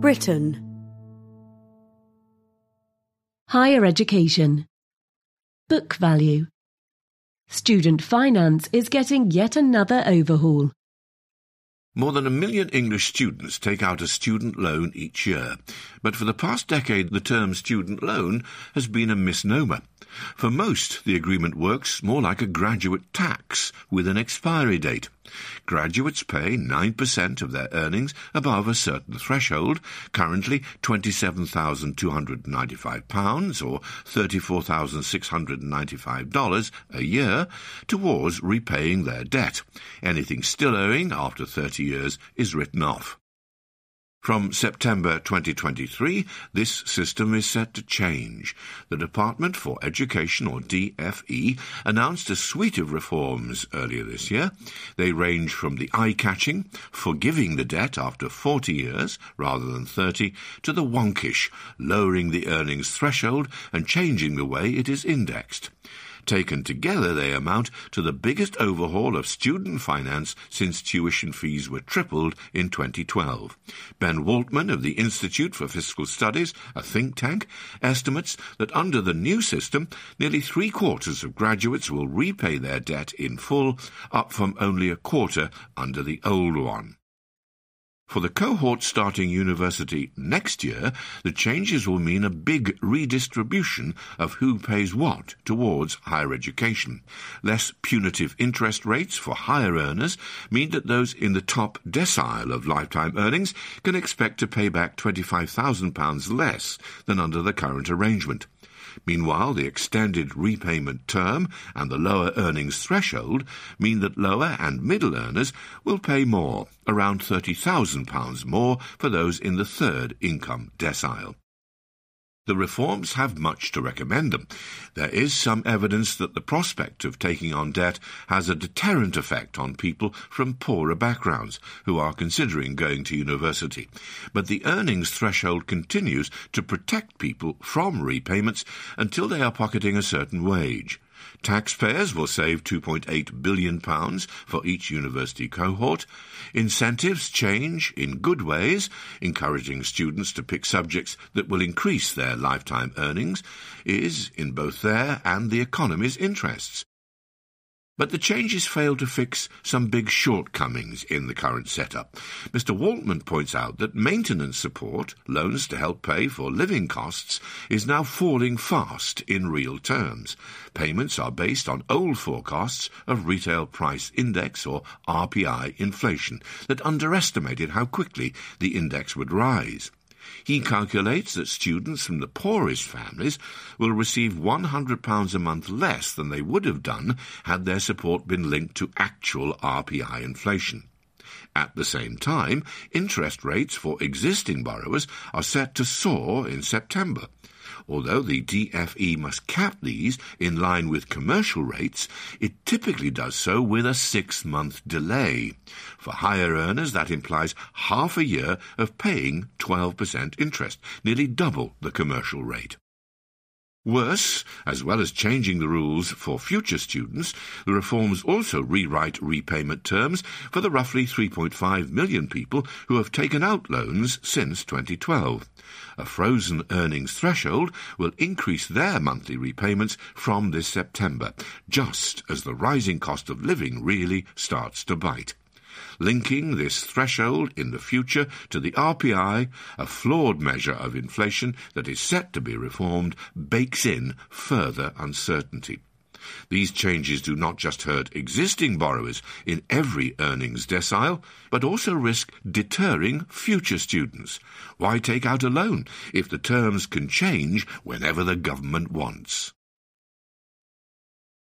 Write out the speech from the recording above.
Britain. Higher education. Book value. Student finance is getting yet another overhaul. More than 1 million English students take out a student loan each year, but for the past decade the term student loan has been a misnomer. For most, the agreement works more like a graduate tax with an expiry date. Graduates pay 9% of their earnings above a certain threshold, currently £27,295 or $34,695 a year, towards repaying their debt. Anything still owing after 30 years is written off. From September 2023, this system is set to change. The Department for Education, or DFE, announced a suite of reforms earlier this year. They range from the eye-catching, forgiving the debt after 40 years rather than 30, to the wonkish, lowering the earnings threshold and changing the way it is indexed. Taken together, they amount to the biggest overhaul of student finance since tuition fees were tripled in 2012. Ben Waltman of the Institute for Fiscal Studies, a think tank, estimates that under the new system, nearly 3/4 of graduates will repay their debt in full, up from only a quarter under the old one. For the cohort starting university next year, the changes will mean a big redistribution of who pays what towards higher education. Less punitive interest rates for higher earners mean that those in the top decile of lifetime earnings can expect to pay back £25,000 less than under the current arrangement. Meanwhile, the extended repayment term and the lower earnings threshold mean that lower and middle earners will pay more, around £30,000 more for those in the third income decile. The reforms have much to recommend them. There is some evidence that the prospect of taking on debt has a deterrent effect on people from poorer backgrounds who are considering going to university. But the earnings threshold continues to protect people from repayments until they are pocketing a certain wage. Taxpayers will save £2.8 billion for each university cohort. Incentives change in good ways, encouraging students to pick subjects that will increase their lifetime earnings is in both their and the economy's interests. But the changes fail to fix some big shortcomings in the current setup. Mr. Waltman points out that maintenance support, loans to help pay for living costs, is now falling fast in real terms. Payments are based on old forecasts of retail price index, or RPI, inflation that underestimated how quickly the index would rise. He calculates that students from the poorest families will receive £100 a month less than they would have done had their support been linked to actual RPI inflation. At the same time, interest rates for existing borrowers are set to soar in September. Although the DFE must cap these in line with commercial rates, it typically does so with a 6-month delay. For higher earners, that implies half a year of paying 12% interest, nearly double the commercial rate. Worse, as well as changing the rules for future students, the reforms also rewrite repayment terms for the roughly 3.5 million people who have taken out loans since 2012. A frozen earnings threshold will increase their monthly repayments from this September, just as the rising cost of living really starts to bite. Linking this threshold in the future to the RPI, a flawed measure of inflation that is set to be reformed, bakes in further uncertainty. These changes do not just hurt existing borrowers in every earnings decile, but also risk deterring future students. Why take out a loan if the terms can change whenever the government wants?